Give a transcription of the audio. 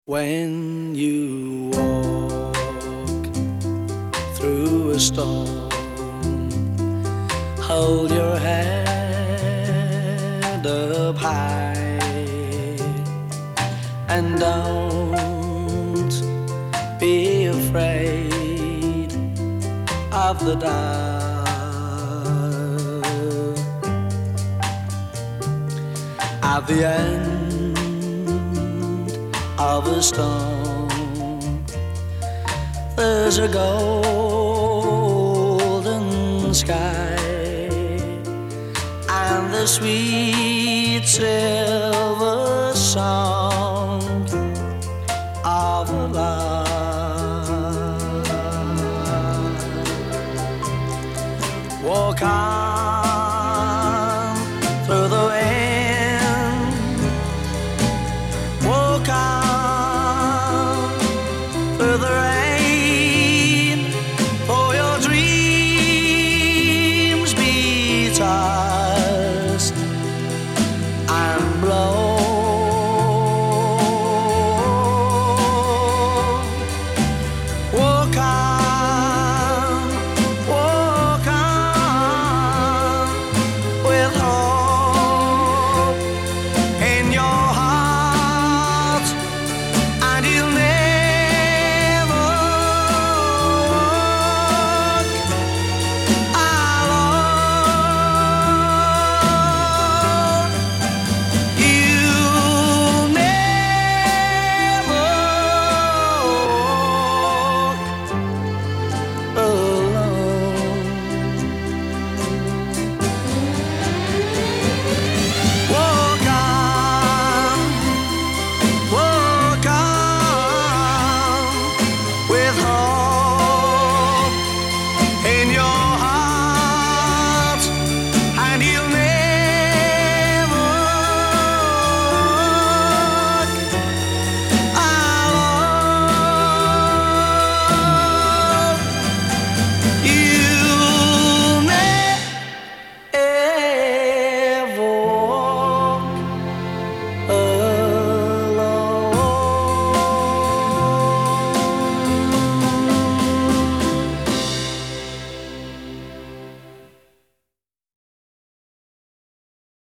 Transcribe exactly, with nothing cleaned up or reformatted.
When you walk through a storm, hold your head up high and don't be afraid of the dark. At the end of a storm, there's a golden sky and the sweet silver song of love.